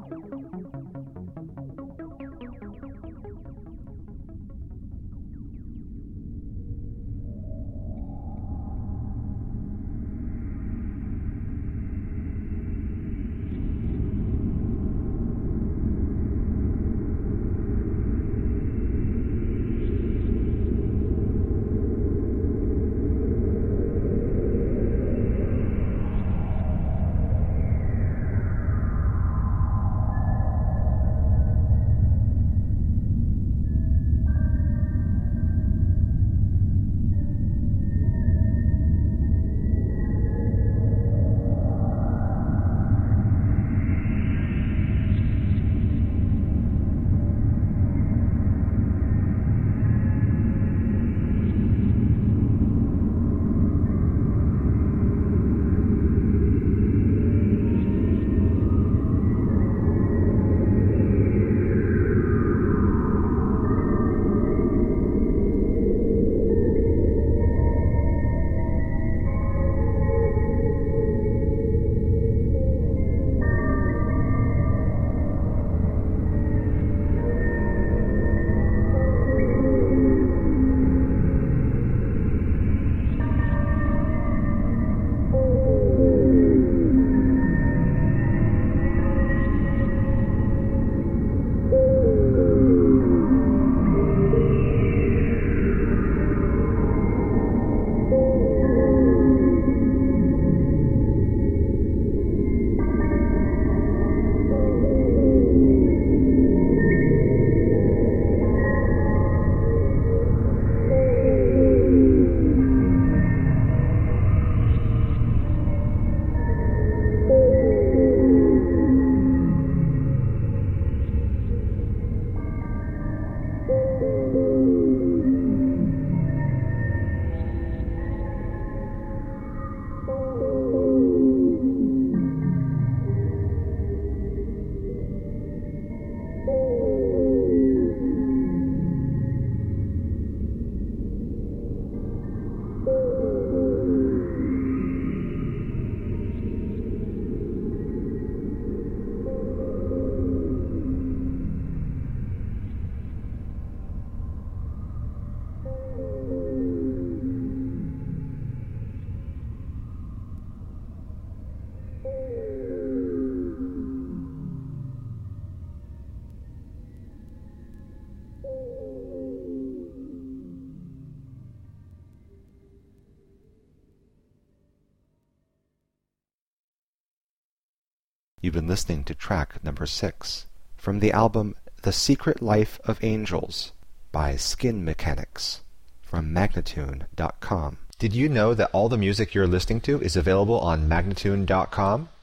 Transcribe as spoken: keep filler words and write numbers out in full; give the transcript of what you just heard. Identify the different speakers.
Speaker 1: You've been listening to track number six from the album The Secret Life of Angels by Skin Mechanics from Magnatune dot com. Did you know that all the music you're listening to is available on Magnatune dot com?